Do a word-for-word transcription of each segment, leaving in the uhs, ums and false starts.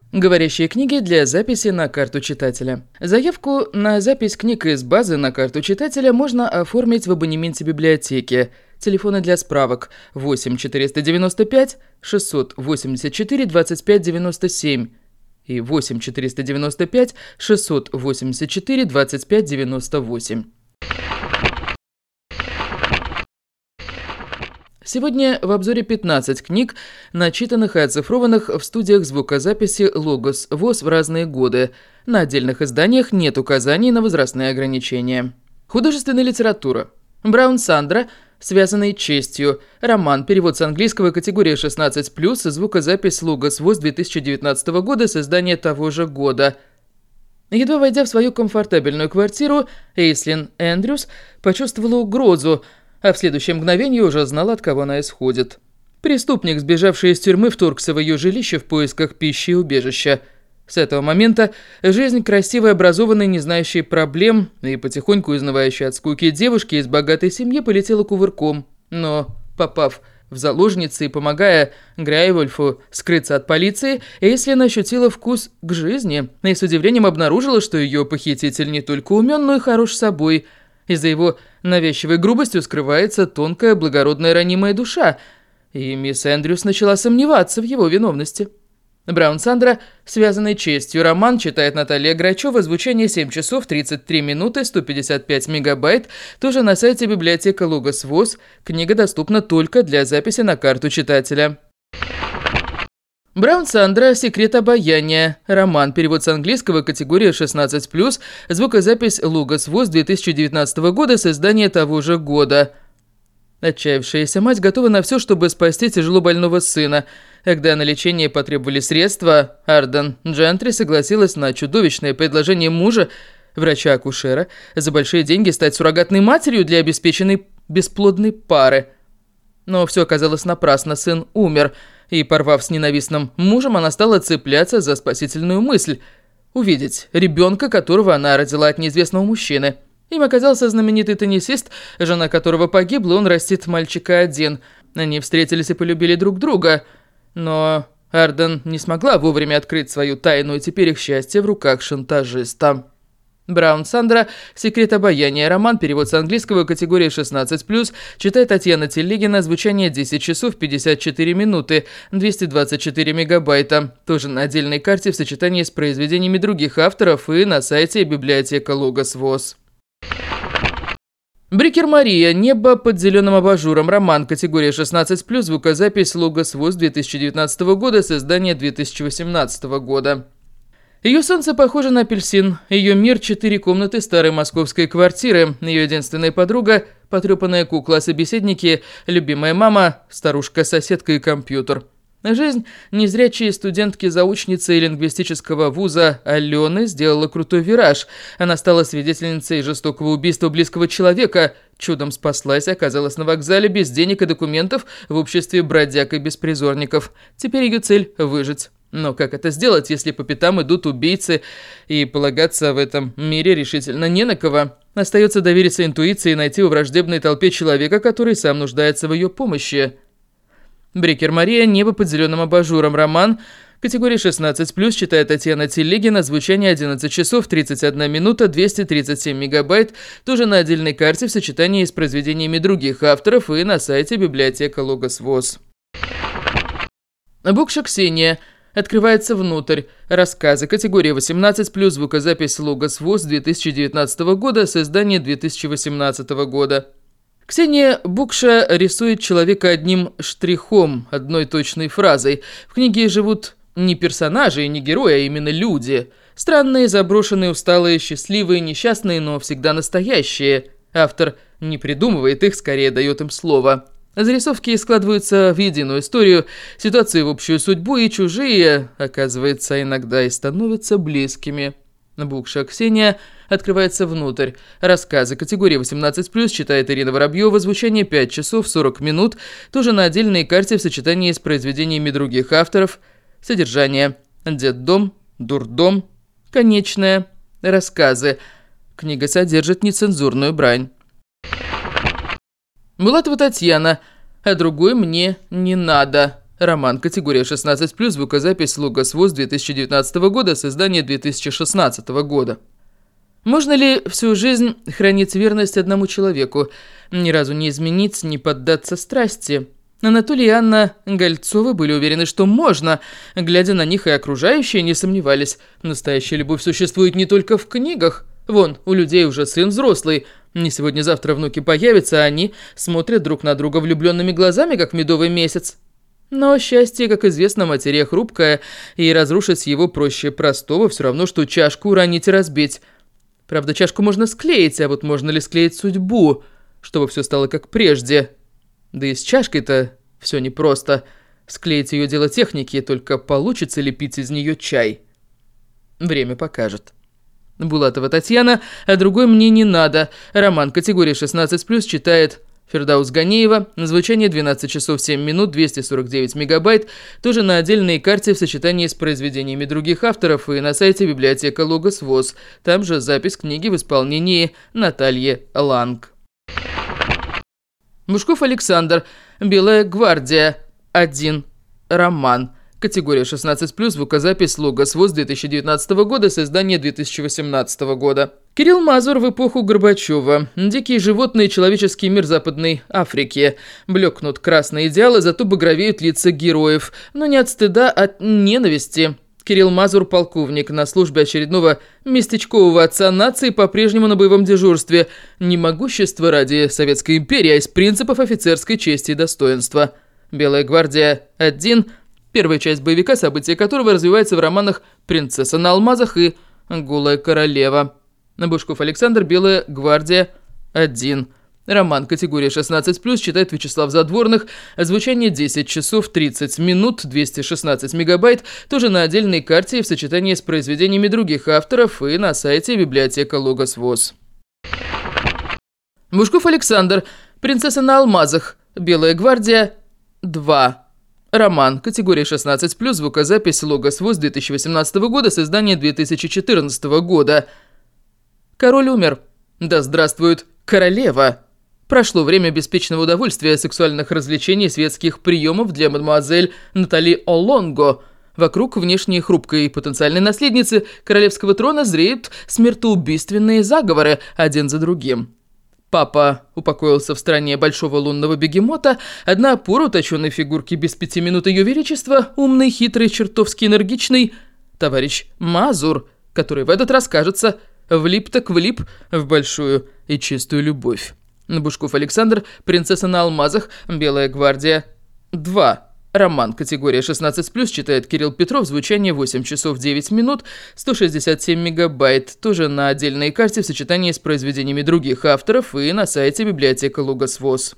Говорящие книги для записи на карту читателя. Заявку на запись книг из базы на карту читателя можно оформить в абонементе библиотеки. Телефоны для справок восемь четыреста девяносто пять шестьсот восемьдесят четыре двадцать пять девяносто семь и восемь четыреста девяносто пять шестьсот восемьдесят четыре двадцать пять девяносто восемь. Сегодня в обзоре пятнадцать книг, начитанных и оцифрованных в студиях звукозаписи «Логос ВОС» в разные годы. На отдельных изданиях нет указаний на возрастные ограничения. Художественная литература. Браун Сандра «Связанный честью». Роман. Перевод с английского, категория шестнадцать плюс, звукозапись «Логос ВОС» две тысячи девятнадцатого года с издания того же года. Едва войдя в свою комфортабельную квартиру, Эйслин Эндрюс почувствовала угрозу, а в следующее мгновение уже знала, от кого она исходит. Преступник, сбежавший из тюрьмы, вторгся в ее жилище в поисках пищи и убежища. С этого момента жизнь красивой, образованной, не знающей проблем и потихоньку изнывающей от скуки девушки из богатой семьи полетела кувырком. Но, попав в заложницы и помогая Грейвольфу скрыться от полиции, Эйслин ощутила вкус к жизни и с удивлением обнаружила, что ее похититель не только умен, но и хорош собой. И за его навязчивой грубостью скрывается тонкая, благородная, ранимая душа, и мисс Эндрюс начала сомневаться в его виновности. Браун Сандра «Связанный честью». Роман читает Наталья Грачева. Звучание семь часов тридцать три минуты, сто пятьдесят пять мегабайт. Тоже на сайте библиотека Логос ВОС. Книга доступна только для записи на карту читателя. Браун Сандра «Секрет обаяния». Роман. Перевод с английского, категория шестнадцать плюс, звукозапись «Логос ВОС» две тысячи девятнадцатого года с издания того же года. Отчаявшаяся мать готова на все, чтобы спасти тяжело больного сына. Когда на лечение потребовали средства, Арден Джентри согласилась на чудовищное предложение мужа, врача-акушера, за большие деньги стать суррогатной матерью для обеспеченной бесплодной пары. Но все оказалось напрасно, сын умер, и, порвав с ненавистным мужем, она стала цепляться за спасительную мысль – увидеть ребенка, которого она родила от неизвестного мужчины. Им оказался знаменитый теннисист, жена которого погибла, он растит мальчика один. Они встретились и полюбили друг друга, но Арден не смогла вовремя открыть свою тайну, и теперь их счастье в руках шантажиста. Браун Сандра «Секрет обаяния». Роман. Перевод с английского, категория шестнадцать плюс. Читает Татьяна Телегина. Звучание десять часов пятьдесят четыре минуты, двести двадцать четыре мегабайта. Тоже на отдельной карте в сочетании с произведениями других авторов и на сайте библиотека Логос ВОС. Брикер Мария «Небо под зеленым абажуром». Роман. Категория шестнадцать плюс. Звукозапись Логос ВОС две тысячи девятнадцатого года с издания две тысячи восемнадцатого года. Ее солнце похоже на апельсин, ее мир – четыре комнаты старой московской квартиры, ее единственная подруга – потрепанная кукла, собеседники – любимая мама, старушка-соседка и компьютер. Жизнь незрячей студентки-заучницы лингвистического вуза Алены сделала крутой вираж. Она стала свидетельницей жестокого убийства близкого человека, чудом спаслась и оказалась на вокзале без денег и документов в обществе бродяг и беспризорников. Теперь ее цель – выжить. Но как это сделать, если по пятам идут убийцы, и полагаться в этом мире решительно не на кого? Остается довериться интуиции и найти во враждебной толпе человека, который сам нуждается в ее помощи. Брикер Мария «Небо под зеленым абажуром». Роман. Категория шестнадцать плюс. Читает Татьяна Телегина. Звучание одиннадцать часов тридцать одна минута, двести тридцать семь мегабайт. Тоже на отдельной карте в сочетании с произведениями других авторов и на сайте библиотека Логос ВОС. Букша Ксения. Открывается внутрь. Рассказы. Категория восемнадцать плюс. Звукозапись Логос ВОС две тысячи девятнадцатого года с издания две тысячи восемнадцатого года. Ксения Букша рисует человека одним штрихом, одной точной фразой. В книге живут не персонажи и не герои, а именно люди. Странные, заброшенные, усталые, счастливые, несчастные, но всегда настоящие. Автор не придумывает их, скорее дает им слово. Зарисовки складываются в единую историю, ситуации в общую судьбу, и чужие, оказывается, иногда и становятся близкими. Букша Ксения открывается внутрь. Рассказы. Категория восемнадцать плюс. Читает Ирина Воробьева. Звучание пять часов сорок минут. Тоже на отдельной карте в сочетании с произведениями других авторов. Содержание. Детдом. Дурдом. Конечное. Рассказы. Книга содержит нецензурную брань. Булатова Татьяна. А другой мне не надо. Роман, категория шестнадцать плюс, звукозапись Логос ВОС две тысячи девятнадцатого года, с издания две тысячи шестнадцатого года. Можно ли всю жизнь хранить верность одному человеку, ни разу не изменить, не поддаться страсти? Анатолий и Анна Гольцовы были уверены, что можно. Глядя на них, и окружающие не сомневались. Настоящая любовь существует не только в книгах. Вон, у людей уже сын взрослый. Не сегодня-завтра внуки появятся, а они смотрят друг на друга влюбленными глазами, как в медовый месяц. Но счастье, как известно, материя хрупкая, и разрушить его проще простого, все равно, что чашку уронить и разбить. Правда, чашку можно склеить, а вот можно ли склеить судьбу, чтобы все стало как прежде? Да и с чашкой-то все непросто. Склеить ее дело техники, только получится ли пить из нее чай? Время покажет. Булатова Татьяна, а другой мне не надо. Роман, категория шестнадцать плюс, читает Фердаус Ганеева. Звучание двенадцать часов семь минут, двести сорок девять мегабайт. Тоже на отдельной карте в сочетании с произведениями других авторов и на сайте библиотека Логос ВОС. Там же запись книги в исполнении Натальи Ланг. Бушков Александр. Белая гвардия. один. Роман. Категория шестнадцать плюс, звукозапись Логос ВОС две тысячи девятнадцатого года, с издания две тысячи восемнадцатого года. Кирилл Мазур в эпоху Горбачева. Дикие животные и человеческий мир Западной Африки. Блекнут красные идеалы, зато багровеют лица героев. Но не от стыда, а от ненависти. Кирилл Мазур, полковник, на службе очередного местечкового отца нации, по-прежнему на боевом дежурстве. Не могущество ради Советской империи, а из принципов офицерской чести и достоинства. «Белая гвардия один». Первая часть боевика, события которого развивается в романах «Принцесса на алмазах» и «Голая королева». Бушков Александр. Белая гвардия один. Роман, категория шестнадцать плюс, читает Вячеслав Задворных. Звучание десять часов тридцать минут, двести шестнадцать мегабайт. Тоже на отдельной карте в сочетании с произведениями других авторов и на сайте библиотека Логос ВОС. Бушков Александр. Принцесса на алмазах. Белая гвардия два. Роман, категория шестнадцать плюс, звукозапись Логос ВОС две тысячи восемнадцатого года, с издания две тысячи четырнадцатого года. Король умер. Да здравствует королева! Прошло время беспечного удовольствия, сексуальных развлечений, светских приемов для мадемуазель Натали Олонго. Вокруг внешней хрупкой потенциальной наследницы королевского трона зреют смертоубийственные заговоры один за другим. Папа упокоился в стране большого лунного бегемота, одна опора уточенной фигурки без пяти минут ее величества, умный, хитрый, чертовски энергичный товарищ Мазур, который в этот раз, кажется, влип так влип в большую и чистую любовь. Бушков Александр. Принцесса на алмазах. Белая гвардия два. Роман, категория шестнадцать плюс, читает Кирилл Петров. Звучание восемь часов девять минут, сто шестьдесят семь мегабайт. Тоже на отдельной карте в сочетании с произведениями других авторов и на сайте библиотека Логос ВОС.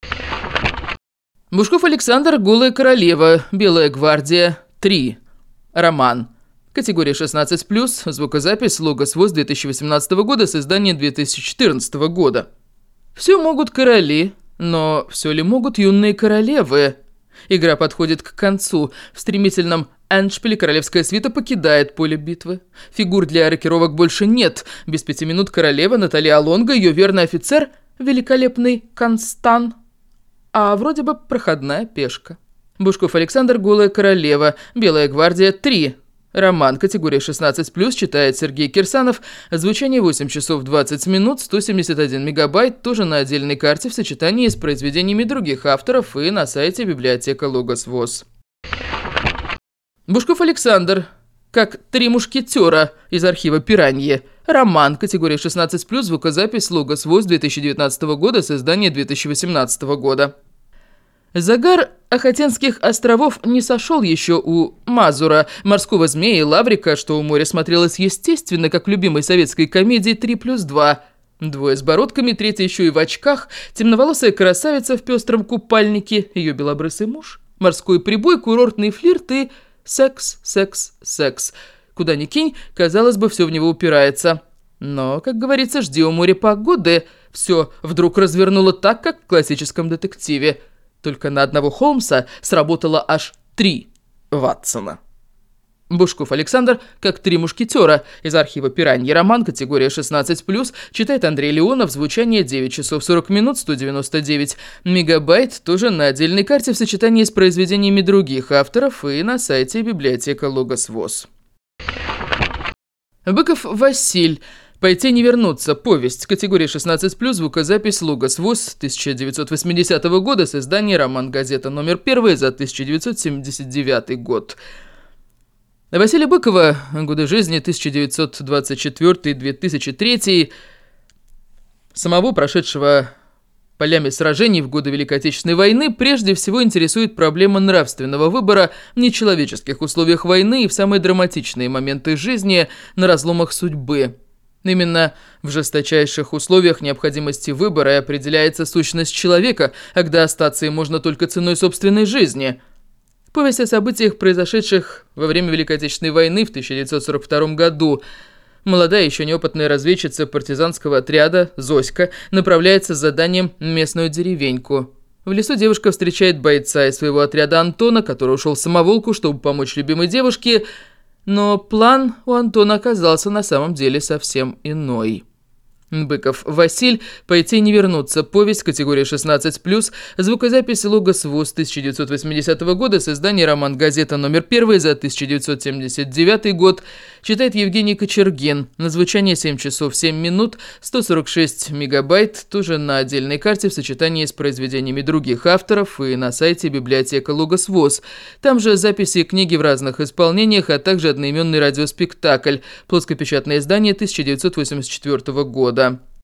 Бушков Александр. Голая королева. Белая гвардия три. Роман. Категория шестнадцать плюс, звукозапись Логос ВОС две тысячи восемнадцатого года, с издания две тысячи четырнадцатого года. Все могут короли, но все ли могут юные королевы? Игра подходит к концу. В стремительном эндшпиле королевская свита покидает поле битвы. Фигур для рокировок больше нет. Без пяти минут королева Наталья Олонго, ее верный офицер, великолепный Констан, а вроде бы проходная пешка. Бушков Александр. Голая королева. Белая гвардия три. Роман, категория шестнадцать плюс, читает Сергей Кирсанов. Звучание восемь часов двадцать минут, сто семьдесят один мегабайт. Тоже на отдельной карте в сочетании с произведениями других авторов и на сайте библиотека Логос ВОС. Бушков Александр. Как три мушкетера из архива «Пираньи». Роман, категория шестнадцать плюс, звукозапись Логос ВОС две тысячи девятнадцатого года, с издания две тысячи восемнадцатого года. Загар Ахатинских островов не сошел еще у Мазура, морского змея и лаврика, что у моря смотрелось естественно, как в любимой советской комедии «три плюс два». Двое с бородками, третий еще и в очках, темноволосая красавица в пестром купальнике, ее белобрысый муж, морской прибой, курортный флирт и секс, секс, секс. Куда ни кинь, казалось бы, все в него упирается. Но, как говорится, жди у моря погоды. Все вдруг развернуло так, как в классическом детективе. Только на одного Холмса сработало аж три Ватсона. Бушков Александр как «Три мушкетера». Из архива «Пираньи» роман, категория шестнадцать плюс, читает Андрей Леонов, звучание девять часов сорок минут, сто девяносто девять мегабайт, тоже на отдельной карте в сочетании с произведениями других авторов и на сайте библиотека Логос ВОС. Быков Василь. «Пойти не вернуться. Повесть». Категория шестнадцать плюс, звукозапись Логос ВОС тысяча девятьсот восьмидесятого года с издания «Роман Газета номер первый» за тысяча девятьсот семьдесят девятый год. Василия Быкова, годы жизни тысяча девятьсот двадцать четвёртый — две тысячи третий, самого прошедшего полями сражений в годы Великой Отечественной войны, прежде всего интересует проблема нравственного выбора в нечеловеческих условиях войны и в самые драматичные моменты жизни на разломах судьбы. Именно в жесточайших условиях необходимости выбора определяется сущность человека, а когда остаться им можно только ценой собственной жизни. Повесть о событиях, произошедших во время Великой Отечественной войны в тысяча девятьсот сорок втором году. Молодая, еще неопытная разведчица партизанского отряда Зоська направляется с заданием в местную деревеньку. В лесу девушка встречает бойца из своего отряда Антона, который ушел в самоволку, чтобы помочь любимой девушке, но план у Антона оказался на самом деле совсем иной. Быков Василь. «Пойти не вернуться. Повесть», категория шестнадцать плюс, звукозапись Логос ВОС тысяча девятьсот восьмидесятого года с издания «Роман Газета номер первый» за тысяча девятьсот семьдесят девятый год, читает Евгений Кочергин, на звучание семь часов семь минут, сто сорок шесть мегабайт, тоже на отдельной карте в сочетании с произведениями других авторов и на сайте библиотека Логос ВОС. Там же записи книги в разных исполнениях, а также одноименный радиоспектакль, плоскопечатное издание тысяча девятьсот восемьдесят четвёртого года.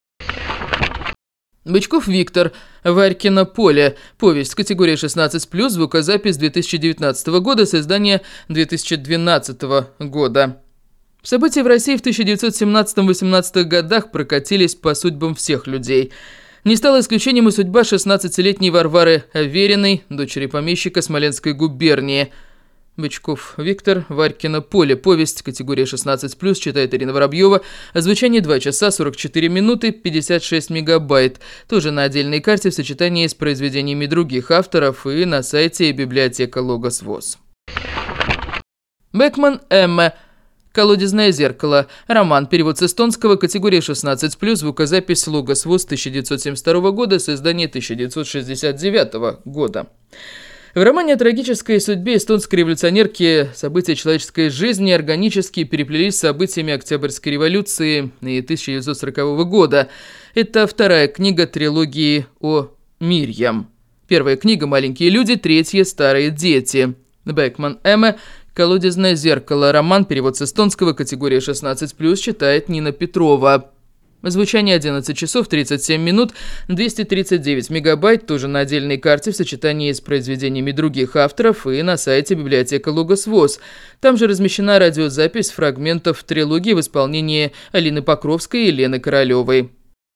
Бычков Виктор. «Варькино поле». Повесть. Категория шестнадцать плюс, звукозапись две тысячи девятнадцатого года с издания две тысячи двенадцатого года. События в России в тысяча девятьсот семнадцатом — восемнадцатых годах прокатились по судьбам всех людей. Не стала исключением и судьба шестнадцатилетней Варвары Авериной, дочери помещика Смоленской губернии. Бычков Виктор. «Варькино поле». Повесть. Категория шестнадцать плюс, читает Ирина Воробьева. Звучание два часа сорок четыре минуты, пятьдесят шесть мегабайт. Тоже на отдельной карте в сочетании с произведениями других авторов и на сайте библиотека Логос ВОС. Бекман Эмма. «Колодезное зеркало». Роман. Перевод с эстонского. Категория шестнадцать плюс, звукозапись Логос ВОС тысяча девятьсот семьдесят второго года с издания тысяча девятьсот шестьдесят девятого года. В романе о трагической судьбе эстонской революционерки события человеческой жизни органически переплелись с событиями Октябрьской революции и тысяча девятьсот сорокового года. Это вторая книга трилогии о Мирьям. Первая книга «Маленькие люди», третья «Старые дети». Бекман Эмма. «Колодезное зеркало». Роман. Перевод с эстонского. Категория шестнадцать плюс, читает Нина Петрова. Звучание одиннадцать часов тридцать семь минут, двести тридцать девять мегабайт, тоже на отдельной карте в сочетании с произведениями других авторов и на сайте библиотека Логос ВОС. Там же размещена радиозапись фрагментов трилогии в исполнении Алины Покровской и Лены Королевой.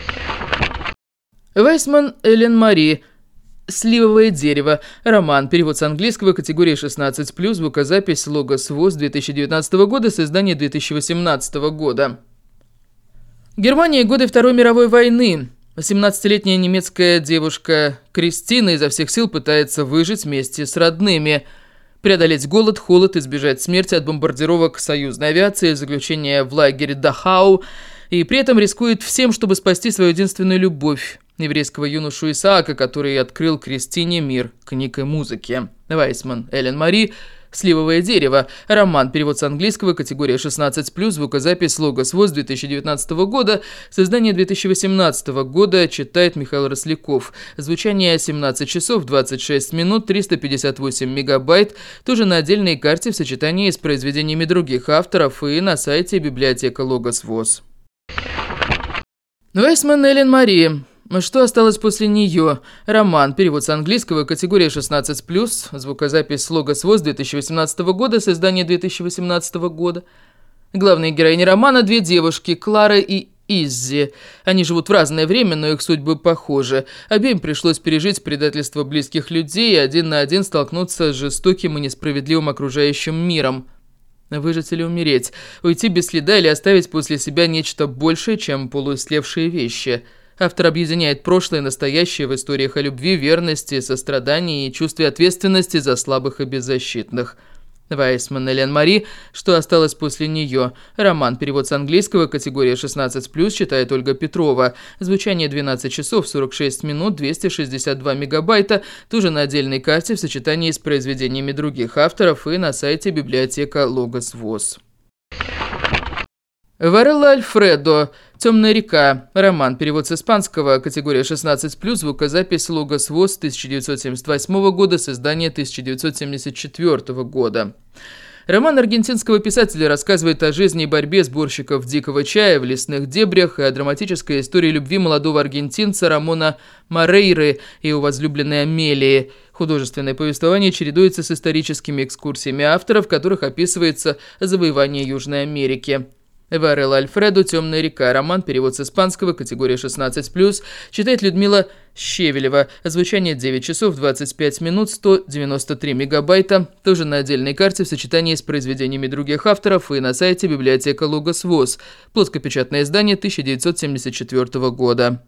Вайсман Эллен Мари. «Сливовое дерево». Роман. Перевод с английского. Категория шестнадцать плюс, звукозапись Логос ВОС две тысячи девятнадцатого года с издания две тысячи восемнадцатого года. Германия. Годы Второй мировой войны. восемнадцатилетняя немецкая девушка Кристина изо всех сил пытается выжить вместе с родными, преодолеть голод, холод, избежать смерти от бомбардировок союзной авиации, заключения в лагере Дахау, и при этом рискует всем, чтобы спасти свою единственную любовь, еврейского юношу Исаака, который открыл Кристине мир книг и музыки. Вайсман Эллен Мари. «Сливовое дерево». Роман. Перевод с английского. Категория шестнадцать плюс, звукозапись Логос ВОС две тысячи девятнадцатого года с издания две тысячи восемнадцатого года, читает Михаил Росляков. Звучание семнадцать часов двадцать шесть минут, триста пятьдесят восемь мегабайт, тоже на отдельной карте в сочетании с произведениями других авторов и на сайте библиотека Логос ВОС. Вайсман Эллен Мари. «Что осталось после нее?» Роман. Перевод с английского. Категория шестнадцать плюс, звукозапись Логос ВОС две тысячи восемнадцатого года с издания две тысячи восемнадцатого года. Главные героини романа – две девушки, Клара и Иззи. Они живут в разное время, но их судьбы похожи. Обеим пришлось пережить предательство близких людей и один на один столкнуться с жестоким и несправедливым окружающим миром. Выжить или умереть? Уйти без следа или оставить после себя нечто большее, чем полуислевшие вещи? Автор объединяет прошлое и настоящее в историях о любви, верности, сострадании и чувстве ответственности за слабых и беззащитных. Вайсман Элен Мари, что осталось после нее. Роман, перевод с английского, категория шестнадцать плюс, читает Ольга Петрова. Звучание двенадцать часов сорок шесть минут, двести шестьдесят два мегабайта, тоже на отдельной карте в сочетании с произведениями других авторов и на сайте библиотека Логос ВОС. Варелла Альфредо. «Темная река». Роман. Перевод с испанского. Категория шестнадцать плюс. Звукозапись Логос ВОС тысяча девятьсот семьдесят восьмого года. Создание тысяча девятьсот семьдесят четвёртого года. Роман аргентинского писателя рассказывает о жизни и борьбе сборщиков дикого чая в лесных дебрях и о драматической истории любви молодого аргентинца Рамона Морейры и его возлюбленной Амелии. Художественное повествование чередуется с историческими экскурсиями авторов, в которых описывается завоевание Южной Америки. Варелла Альфредо. «Темная река». Роман. Перевод с испанского. Категория шестнадцать плюс. Читает Людмила Щевелева. Звучание девять часов двадцать пять минут, сто девяносто три мегабайта. Тоже на отдельной карте в сочетании с произведениями других авторов и на сайте библиотека Логос ВОС. Плоскопечатное издание тысяча девятьсот семьдесят четвёртого года.